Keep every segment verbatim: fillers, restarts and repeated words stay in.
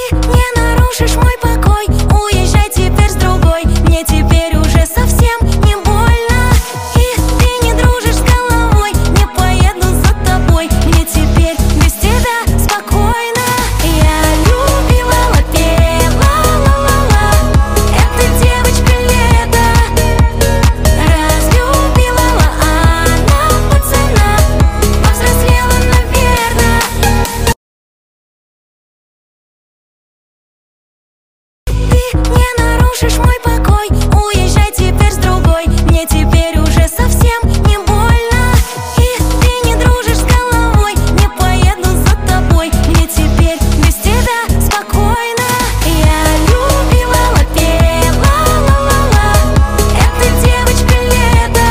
не нарушишь мой покой. Уезжай теперь с другой, мне теперь уже совсем не больно. И ты не дружишь с головой, не поеду за тобой, мне теперь без тебя спокойно. Я любила, пела, ла-ла-ла, эта девочка лето разлюбила, она пацана повзрослела, наверно. Ты не нарушишь мой покой, уезжай теперь с другой, мне теперь уже совсем не больно. И ты не дружишь с головой, не поеду за тобой, мне теперь без тебя спокойно. Я любила, пела, ла-ла-ла, эта девочка лето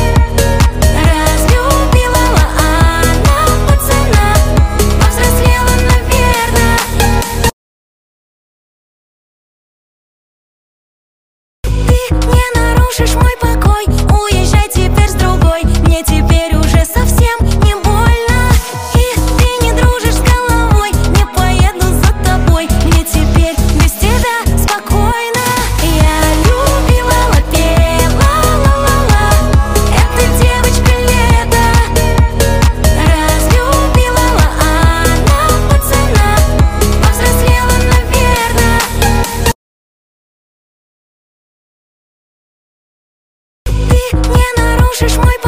разлюбила, она пацана повзрослела, наверно. Ты не нарушишь мой покой, уезжай теперь с другой, мне теперь уже совсем не больно. И ты не дружишь с головой, не поеду за тобой, мне теперь без тебя спокойно. Я любила, пела, ла-ла-ла, эта девочка лето разлюбила, она пацана повзрослела, наверно. Ты не нарушишь мой